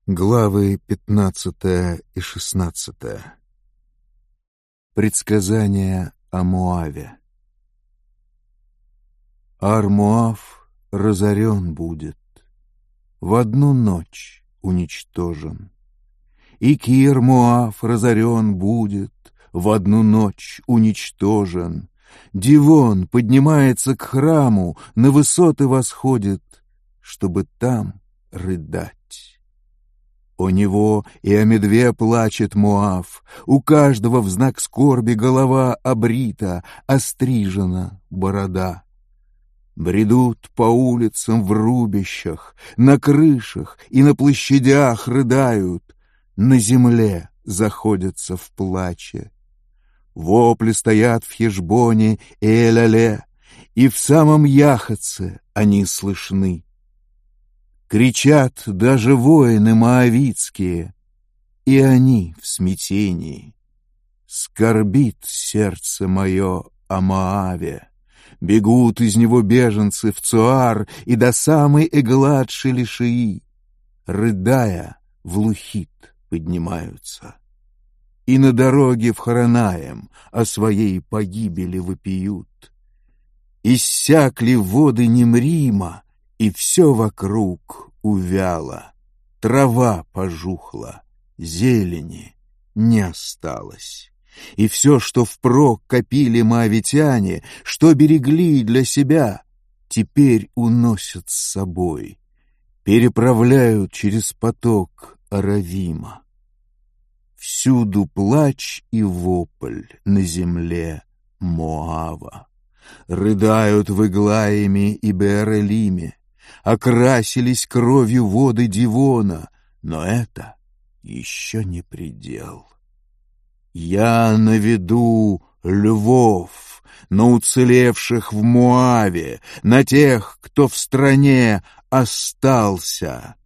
Главы 15 и 16. Предсказание о Моаве. Ар-Моав разорен будет, в одну ночь уничтожен. И Кир-Моав разорен будет, в одну ночь уничтожен. Дивон поднимается к храму, на высоты восходит, чтобы там рыдать. О него и о медве плачет Моав, у каждого в знак скорби голова обрита, острижена борода. Бредут по улицам в рубищах, на крышах и на площадях рыдают, на земле заходятся в плаче. Вопли стоят в Хешбоне и Эль-Але, и в самом Яхаце они слышны. Кричат даже воины моавитские, и они в смятении. Скорбит сердце мое о Моаве, бегут из него беженцы в Цуар и до самой Эглад-Шелишии, рыдая, в Лухит поднимаются. И на дороге в Хоронаим о своей погибели вопиют. Иссякли воды Немрима, и все вокруг увяло, трава пожухла, зелени не осталось. И все, что впрок копили моавитяне, что берегли для себя, теперь уносят с собой, переправляют через поток Аравима. Всюду плач и вопль на земле Моава. Рыдают в Иглаиме и Беэр-Элиме, окрасились кровью воды Дивона, но это еще не предел. Я наведу львов на уцелевших в Моаве, на тех, кто в стране остался.